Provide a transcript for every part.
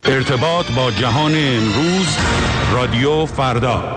ارتباط با جهان امروز، رادیو فردا.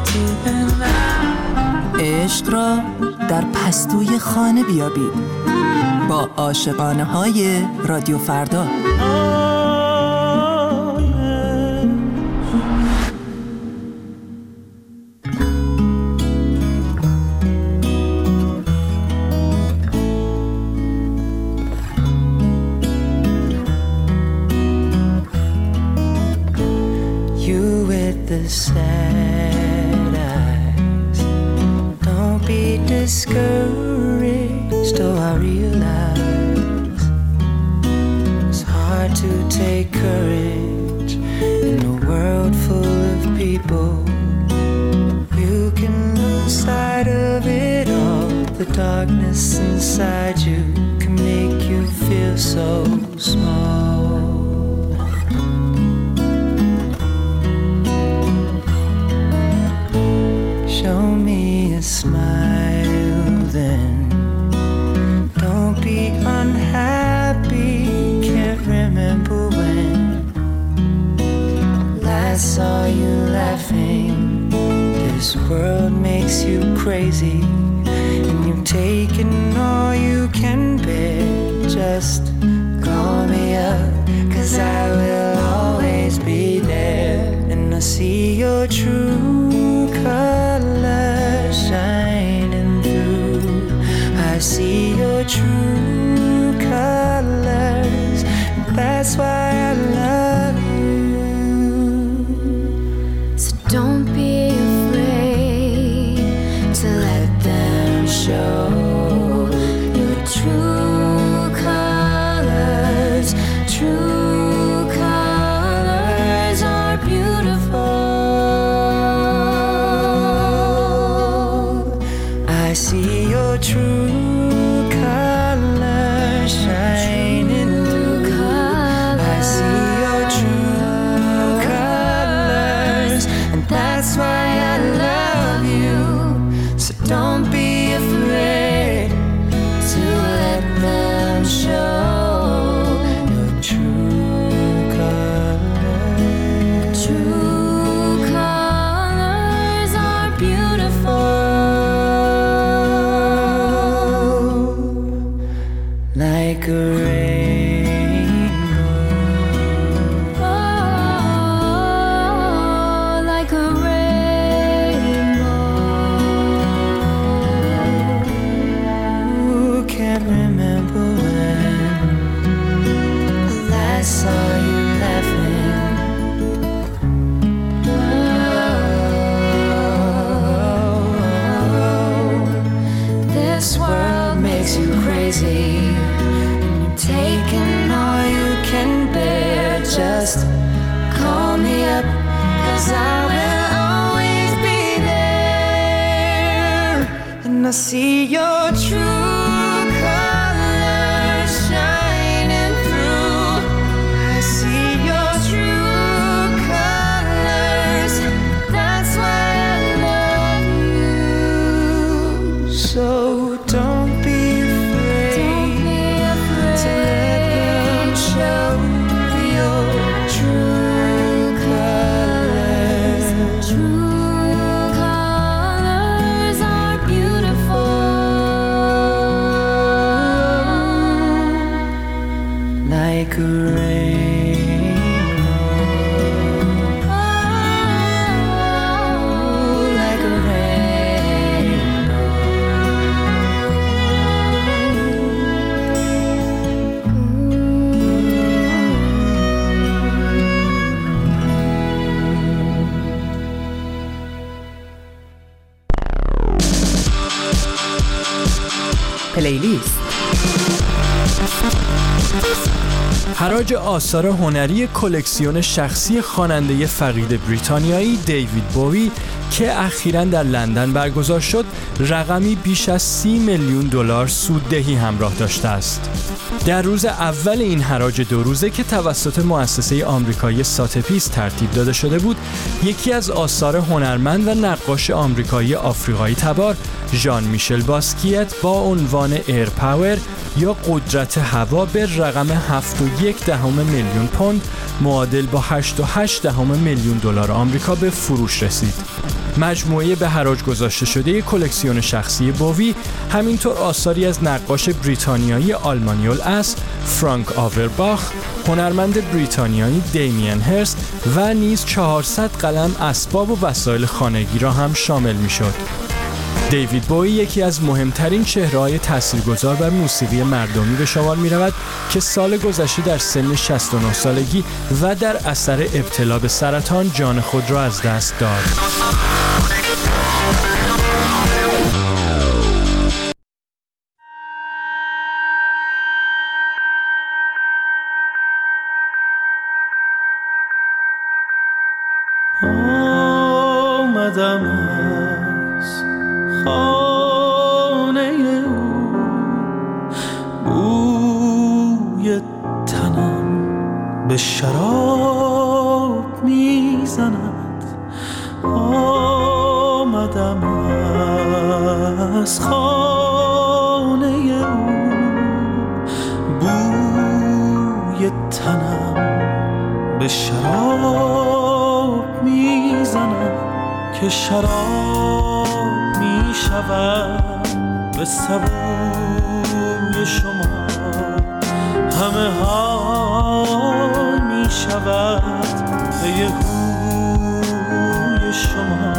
عشق را در پستوی خانه بیابید با عاشقانه های رادیو فردا. Sad eyes, don't be discouraged. Oh, I realize it's hard to take courage in a world full of people. You can lose sight of it all. The darkness inside you can make you feel so small. Show me a smile then. Don't be unhappy. Can't remember when last saw you laughing. This world makes you crazy, and you've taken all you can bear. Just call me up, 'cause I will always be there. And I see your true colors shining through. I see your true colors. That's why I love you. So don't be afraid to let them show your true colors. True colors are beautiful. I see your true colors shining through. I see your true colors, and that's why I love you. So don't be afraid to let them show your true colors. True colors are beautiful. Like a rainbow. Oh, like a rainbow. Who can't remember when last saw you laughing? Oh, this world makes you crazy. Taking all you can bear. Just call me up, 'cause I will always be there. And I see your true colors shining through. I see your true colors. That's why I love you. So don't be like a rainbow. Oh, like a rainbow. پلیلیست. حراج آثار هنری کلکسیون شخصی خواننده فقید بریتانیایی دیوید بووی که اخیراً در لندن برگزار شد، رقمی بیش از 30 میلیون دلار سوددهی همراه داشته است. در روز اول این حراج 2 روزه که توسط مؤسسه آمریکایی ساتپیس ترتیب داده شده بود، یکی از آثار هنرمند و نقاش آمریکایی آفریقایی تبار ژان میشل باسکیت با عنوان ایر پاور یا قدرت هوا به رقم 7.1 میلیون پوند معادل با 8.8 میلیون دلار آمریکا به فروش رسید. مجموعه به حراج گذاشته شده کلکسیون شخصی بووی همینطور آثاری از نقاش بریتانیایی آلمانی الاصل فرانک آورباخ، هنرمند بریتانیایی دیمین هرست و نیز 400 قلم اسباب و وسایل خانگی را هم شامل می‌شد. دیوید بووی یکی از مهمترین چهره‌های تاثیرگذار بر موسیقی مردمی به شمار می‌رود که سال گذشته در سن 69 سالگی و در اثر ابتلا به سرطان جان خود را از دست داد. آمدم از خانه او، بوی تنم به شراب میزند. آمدم از خانه او، بوی تنم به شراب میزند که شراب می شود به سبوی شما، همه حال می شود به یه هوی شما.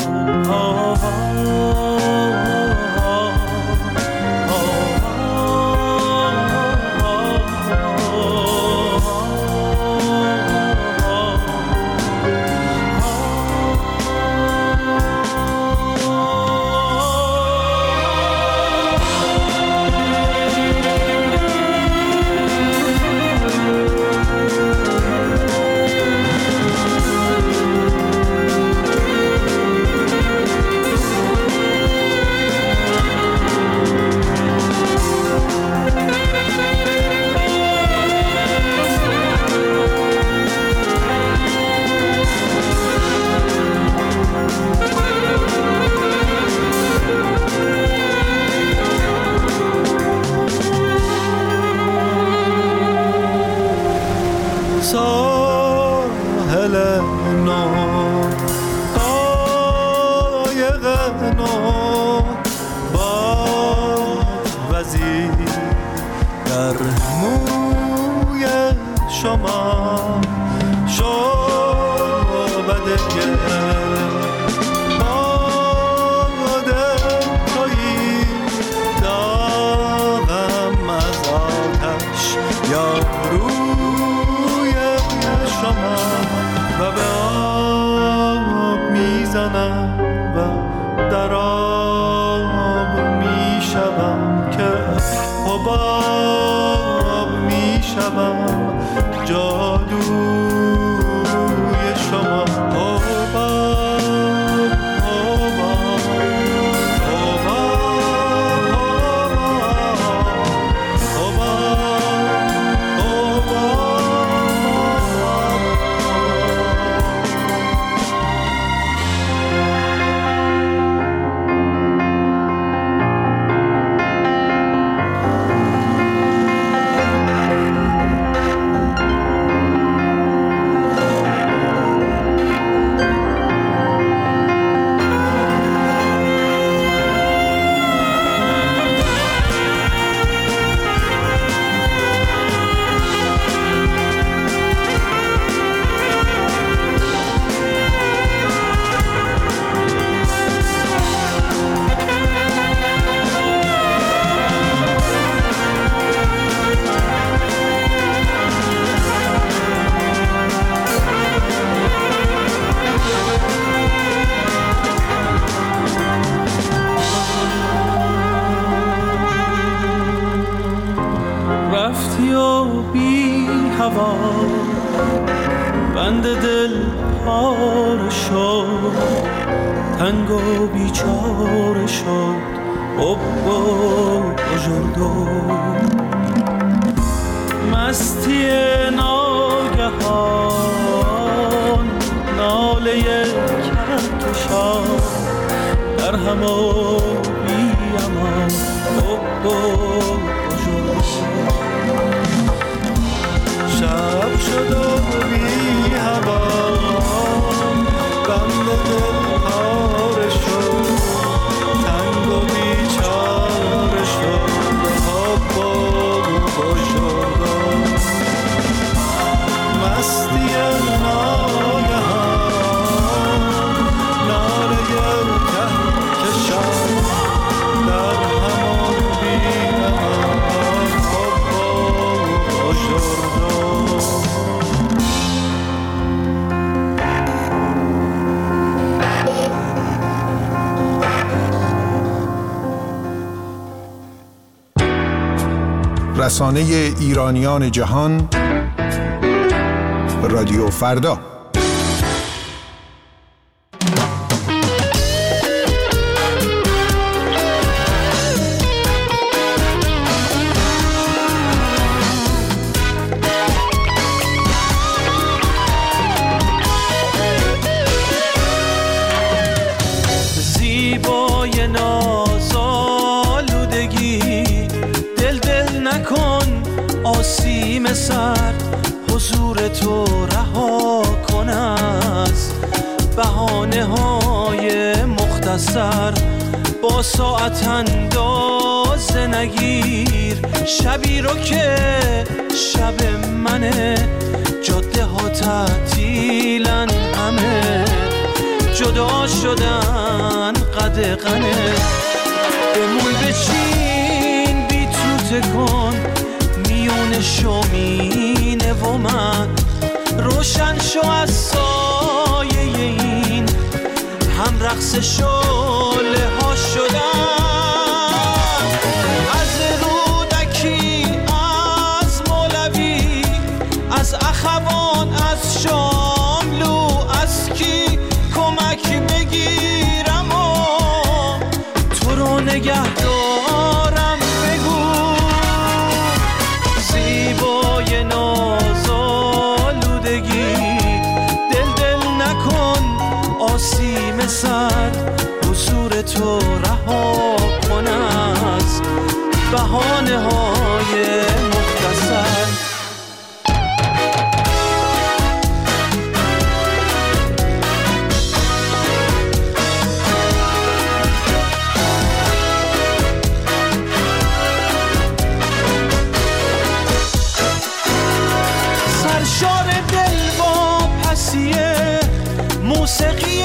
ساحل نو، قایق نو، باد وزیر در موی شما، شعبده باده تویی، داغم از آتش یا روی شما و به آب میزنم و در آب میشوم که حباب میشوم، جادوی شما. رفتی و بی هوا بند دل پاره شد، تنگ و بیچاره شد بزرگو. مستی ناگهان ناله کهکشان در هم و بی امان شب شد و بی هوا بند دل رسانه ایرانیان جهان، رادیو فردا. زیبای نازآلودگی، دل نکن آسیم سر، حضور تو رها کن از بهانه های مختصر. با ساعت اندازه نگیر شبی رو که شب منه، جاده ها تعطیلن همه، جدا شدن قدغنه. بمون بچین بی توته کن میون شومینه و من، روشن شو از سایه این هم رقص شعله ها شدن. از رودکی، از مولوی، از اخوان، از شاملو، از کی کمک بگیرم و تو رو نگه دارم. بگو زیبای نازآلودگی، دل نکن آسیم سر، حضور تو رها کن از بهانه های مختصر. سرشار دل با پسیه موسیقی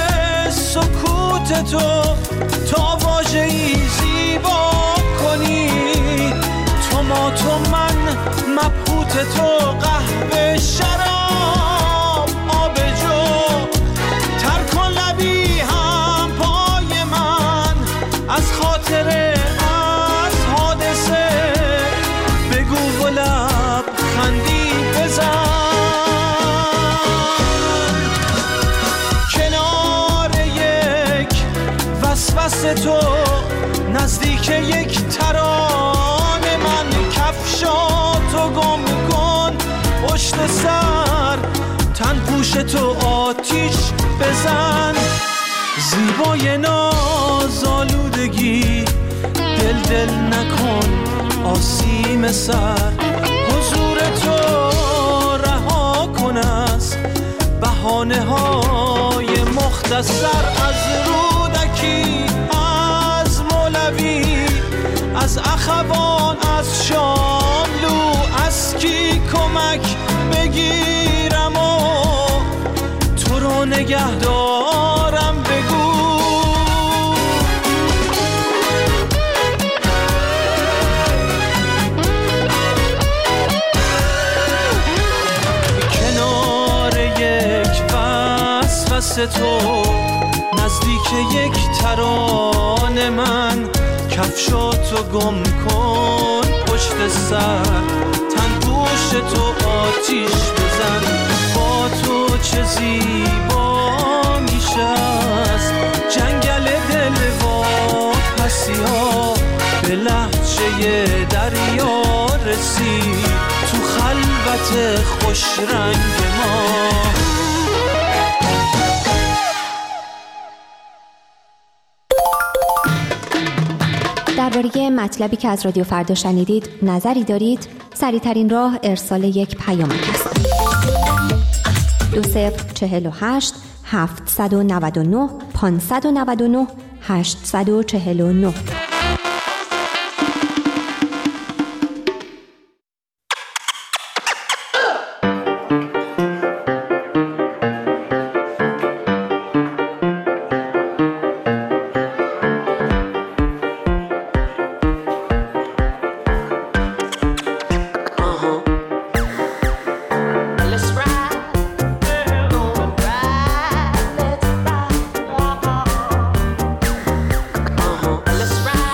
سکوت تو، تا واژه‌ای زیبا کنی تو ما تو من، مبهوت تو، قهوه شراب آب جو، تر کن لبی هم پای من از خاطره، از حادثه بگو و لب خندی بزن. وسوسه تو نزدیک یک ترانه، من کفشاتو گم کن پشت سر، تن پوش تو آتیش بزن. زیبای نازآلودگی، دل نکن آسیم سر، حضور تو رها کن از بهانه های مختصر. از رودکی، از مولوی، از اخوان، از شاملو، از کی کمک بگیرم و تو رو نگه دارم. بگو کنار یک وسوسه تو نزدیک یک ترانه، من کفشاتو گم کن پشت سر، تن پوش تو آتیش بزن. با تو چه زیبا میشه از جنگل دل و پسی ها، به لهجه دریا رسید تو خلوت خوش رنگ ما. درباره مطلبی که از رادیو فردا شنیدید نظری دارید؟ سریع‌ترین راه ارسال یک پیامک است. 2048 799 599 849. Let's ride.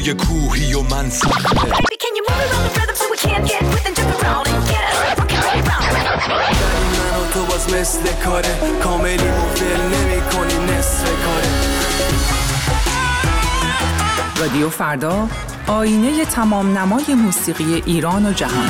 روی کوهی و من سخته. من و تو باز مثل کاره کاملی مفل نمی کنی نصف کاره. رادیو فردا، آینه تمام نمای موسیقی ایران و جهان.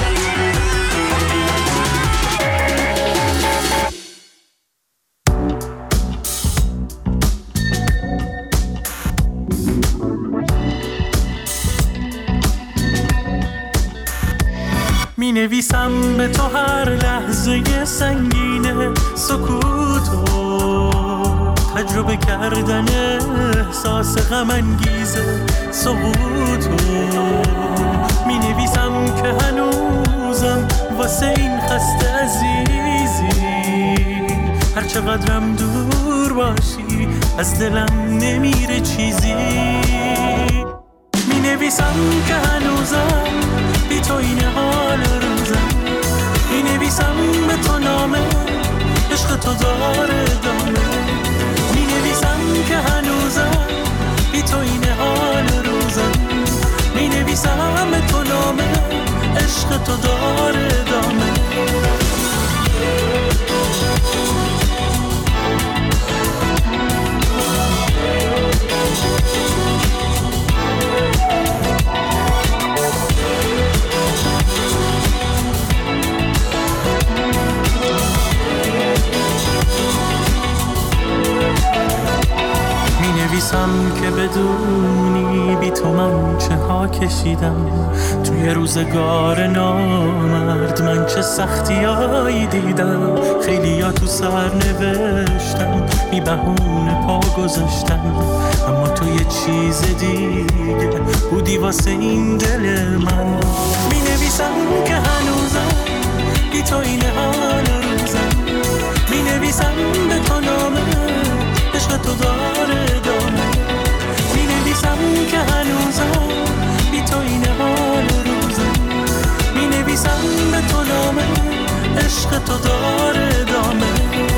می نویسم به تو هر لحظه سنگینه سکوتو، تجربه کردن احساس غم انگیز سقوطو. می نویسم که هنوزم واسه این خسته عزیزی، هر چقدرم دور باشی از دلم نمیره چیزی. می نویسم که هنوزم بی تو این حال روزم، می نویسم به تو نامه عشق تو داره دامه. می نویسم که هنوزم بی تو این حال روزم، می نویسم به تو نامه عشق تو داره دامه. نویسم که بدونی بی تو من چه ها کشیدم، توی روزگار نامرد من چه سختیایی دیدم. خیلی ها تو سر نوشتم بی بهونه پا گذاشتم، اما تو یه چیز دیگه بودی واسه این دل من. می نویسم که هنوزم بی تو این حال روزم، می نویسم به تو نامه عشق تو داره دامه. می نویسم که هنوزم بی تو این حال روزم، می نویسم به تو نامه عشق تو داره دامه.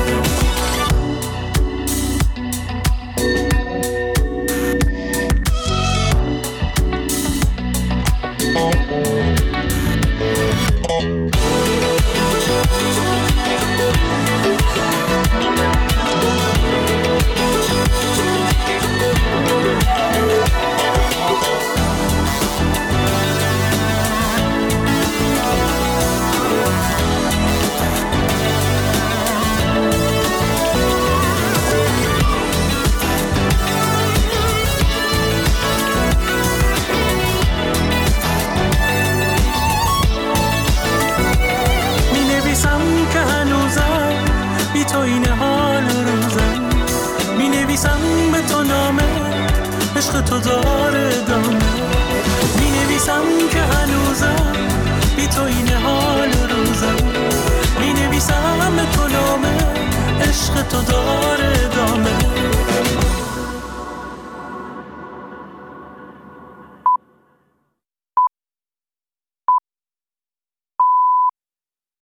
عشق تو داره دامه. می نویسم که هنوزم بی تو این حال